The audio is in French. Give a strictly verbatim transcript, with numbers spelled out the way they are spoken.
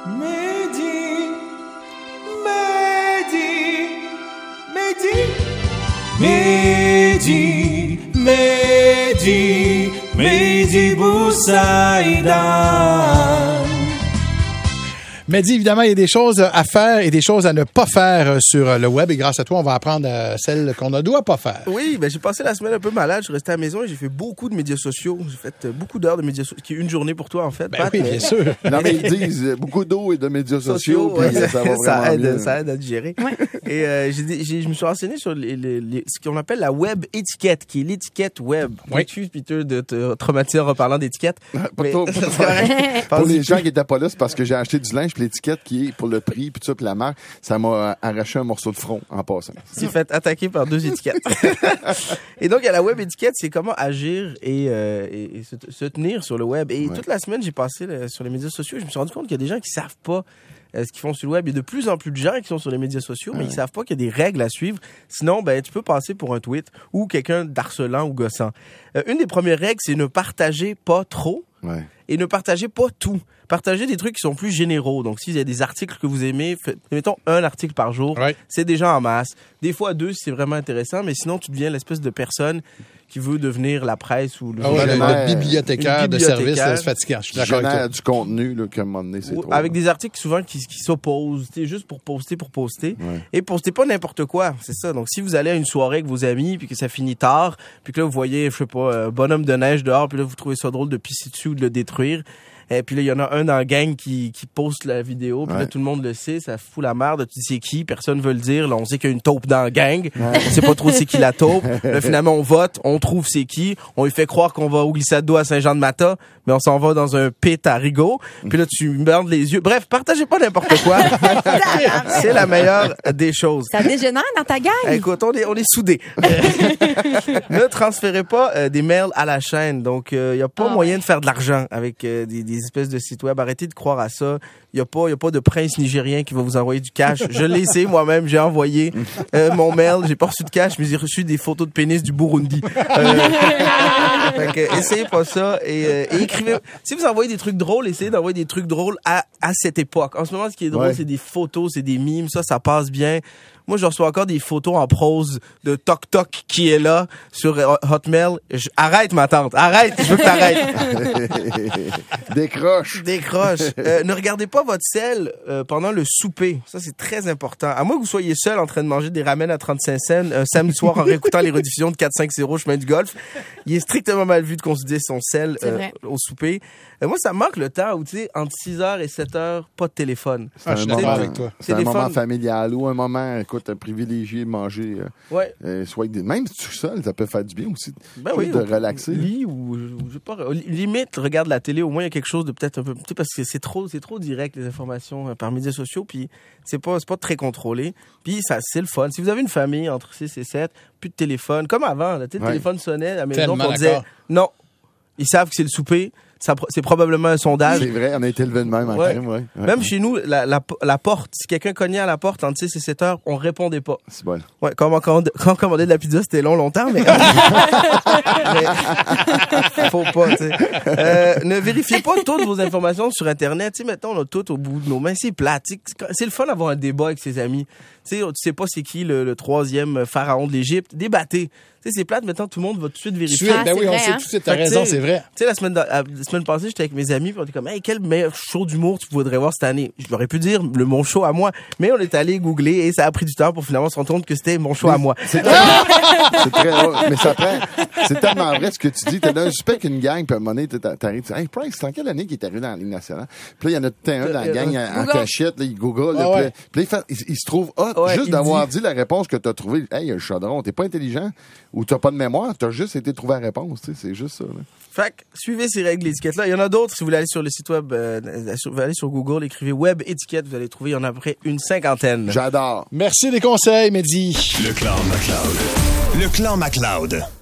Mehdi, Mehdi, Mehdi, Mehdi, Mehdi, Mehdi Boussaïdan. Mehdi, évidemment, il y a des choses à faire et des choses à ne pas faire sur le web. Et grâce à toi, on va apprendre celles qu'on ne doit pas faire. Oui, ben j'ai passé la semaine un peu malade. Je suis resté à la maison et j'ai fait beaucoup de médias sociaux. J'ai fait beaucoup d'heures de médias sociaux, qui est une journée pour toi, en fait. Ben Pat, oui, mais... bien sûr. Non, mais ils disent beaucoup d'eau et de médias sociaux. sociaux Puis ouais, ça, va ça, aide, mieux. ça aide à digérer. Ouais. Et euh, j'ai, j'ai, je me suis renseigné sur les, les, les, ce qu'on appelle la web étiquette, qui est l'étiquette web. Oui. Excuse, Peter, de te traumatiser en reparlant d'étiquette. Pour, mais... pour, pour, pour les gens qui n'étaient pas là, c'est parce que j'ai acheté du linge, puis l'étiquette qui est pour le prix, puis tout ça, puis la marque, ça m'a arraché un morceau de front en passant. C'est fait attaquer par deux étiquettes. Et donc, à la web étiquette, c'est comment agir et, euh, et, et se, se tenir sur le web. Et ouais. toute la semaine, j'ai passé là, sur les médias sociaux et je me suis rendu compte qu'il y a des gens qui savent pas euh, ce qu'ils font sur le web. Il y a de plus en plus de gens qui sont sur les médias sociaux, mais ouais. ils savent pas qu'il y a des règles à suivre. Sinon, ben, tu peux passer pour un tweet ou quelqu'un d'harcelant ou gossant. Euh, une des premières règles, c'est ne partager pas trop. Ouais. Et ne partagez pas tout. Partagez des trucs qui sont plus généraux. Donc, s'il y a des articles que vous aimez, faites, mettons un article par jour. Ouais. C'est déjà en masse. Des fois deux si c'est vraiment intéressant, mais sinon, tu deviens l'espèce de personne qui veut devenir la presse ou le, ah ouais, le, le bibliothécaire de service. C'est fatigant. Je suis d'accord avec toi. Du contenu, là, qu'à un moment donné, c'est ou, trop. Avec des articles souvent qui, qui s'opposent. C'est juste pour poster, pour poster. Ouais. Et postez pas n'importe quoi. C'est ça. Donc, si vous allez à une soirée avec vos amis, puis que ça finit tard, puis que là, vous voyez, je sais pas, euh, bonhomme de neige dehors, puis là, vous trouvez ça drôle de pisser dessus ou de le détruire. Et puis là, il y en a un dans la gang qui, qui poste la vidéo. Puis ouais. là, tout le monde le sait. Ça fout la merde. Tu dis c'est qui? Personne veut le dire. Là, on sait qu'il y a une taupe dans la gang. Ouais. On sait pas trop c'est qui la taupe. Là, finalement, on vote. On trouve c'est qui. On lui fait croire qu'on va au glissade d'eau à Saint-Jean-de-Mata. Mais on s'en va dans un pit à Rigaud. Puis là, tu merdes les yeux. Bref, partagez pas n'importe quoi. C'est la meilleure des choses. Ça dégénère dans ta gang. Écoute, on est, on est soudés. Ne transférez pas euh, des mails à la chaîne. Donc, il euh, y a pas oh, moyen ouais. de faire de l'argent avec euh, des, des espèces de sites web. Arrêtez de croire à ça. Il y a pas, il y a pas de prince nigérien qui va vous envoyer du cash. Je l'ai essayé moi-même. J'ai envoyé euh, mon mail. J'ai pas reçu de cash, mais j'ai reçu des photos de pénis du Burundi. Euh, fait que, essayez pas ça et, euh, et écrivez. Si vous envoyez des trucs drôles, essayez d'envoyer des trucs drôles à, à cette époque. En ce moment, ce qui est drôle, ouais. c'est des photos, c'est des mimes. Ça, ça passe bien. Moi, je reçois encore des photos en prose de Toc Toc qui est là sur Hotmail. Je, arrête, ma tante. Arrête. Je veux que t'arrêtes. Décroche. Décroche. Euh, ne regardez pas votre sel euh, pendant le souper. Ça, c'est très important. À moins que vous soyez seul en train de manger des ramen à trente-cinq cents un samedi soir en réécoutant les rediffusions de quatre cinq zéro Chemin du Golfe. Il est strictement mal vu de consulter son sel euh, au souper. Euh, moi, ça manque le temps où, tu sais, entre six heures et sept heures, pas de téléphone. Ah, je suis d'accord avec toi. C'est un moment familial ou un moment, écoute, privilégié de manger. Euh, ouais. Euh, soit des, même si tu es seul, ça peut faire du bien aussi. Ben oui, de relaxer. Lit ou, je sais pas, limite, regarde la télé, au moins il y a quelque chose de peut-être un peu, tu sais, parce que c'est trop, c'est trop direct, les informations euh, par médias sociaux, puis c'est pas, c'est pas très contrôlé. Puis ça, c'est le fun. Si vous avez une famille entre six et sept, plus de téléphone, comme avant, là, tu sais, le ouais. téléphone sonnait à la maison, on disait, non, ils savent que c'est le souper. Ça, c'est probablement un sondage. C'est vrai, on a été élevé de même en ouais. crime, ouais. ouais. Même chez nous, la, la, la porte, si quelqu'un cognait à la porte entre six et sept heures, on répondait pas. C'est bon. Ouais, quand on, quand on commandait de la pizza, c'était long, longtemps, mais... mais faut pas, tu sais. Euh, ne vérifiez pas toutes vos informations sur Internet. Tu sais, maintenant, on a tout au bout de nos mains. C'est plate. C'est le fun d'avoir un débat avec ses amis. Tu sais, tu sais pas c'est qui le, le troisième pharaon de l'Égypte. Débattez. Tu sais, c'est plate, maintenant, tout le monde va tout de suite vérifier. Ah, ben oui, on vrai, sait hein? tout de suite, t'as raison, c'est vrai. Tu sais, la semaine, la semaine passée, j'étais avec mes amis, puis on était comme, hey, quel meilleur show d'humour tu voudrais voir cette année? Je l'aurais pu dire, le mon show à moi. Mais on est allé googler et ça a pris du temps pour finalement se rendre compte que c'était mon show oui, à moi. C'est très, c'est très drôle, mais ça prend, c'est tellement vrai ce que tu dis. T'es dans un super qu'une gang, puis à un moment donné, t'arrives, tu dis, hey, Price, c'est en quelle année qu'il est arrivé dans la Ligue nationale? Puis là, il y en a tout un dans la gang en, en cachette, là, il google, ah, ouais. puis là, il, fait, il, il se trouve hot, ouais, juste d'avoir dit... dit la réponse que t'as trouvée. Hey, le chaudron, t'es pas intelligent ou t'as pas de mémoire, t'as juste été trouvé la réponse, tu sais, c'est juste ça, là. Fait que, suivez ces règles d'étiquette-là. Il y en a d'autres. Si vous voulez aller sur le site web, euh, vous allez sur Google, écrivez web étiquette, vous allez trouver, il y en a à peu près une cinquantaine. J'adore. Merci des conseils, Mehdi. Le Clan McLeod. Le Clan McLeod.